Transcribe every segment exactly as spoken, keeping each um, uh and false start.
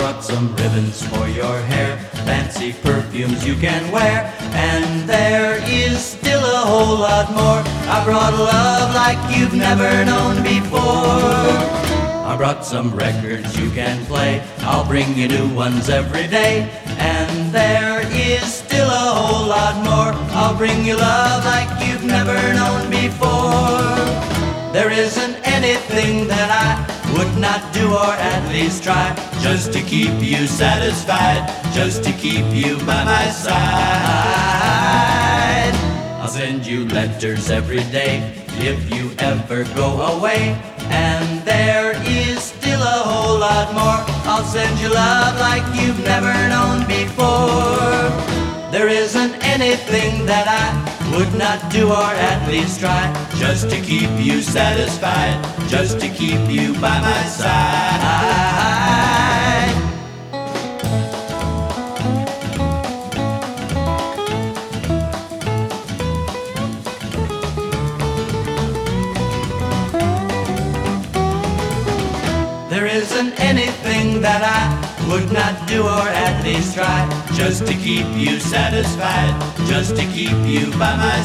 brought some ribbons for your hair, fancy perfumes you can wear, and there is still a whole lot more. I brought love like you've never known before. I brought some records you can play, I'll bring you new ones every day, and there is still a whole lot more. I'll bring you love like you've never known before. There isn't anything that I would not do or at least try, just to keep you satisfied, just to keep you by my side. I'll send you letters every day if you ever go away, and there is still a whole lot more. I'll send you love like you've never known before. There isn't anything that I would not do or at least try, just to keep you satisfied, just to keep you by my side. There isn't anything that I would not do or at least try, just to keep you satisfied, just to keep you by my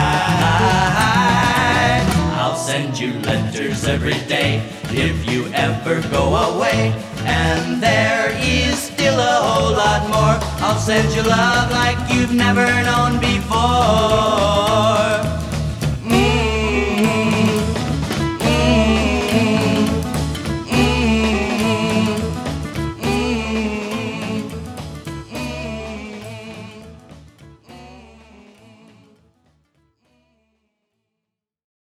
side. I'll send you letters every day if you ever go away, and there is still a whole lot more. I'll send you love like you've never known before.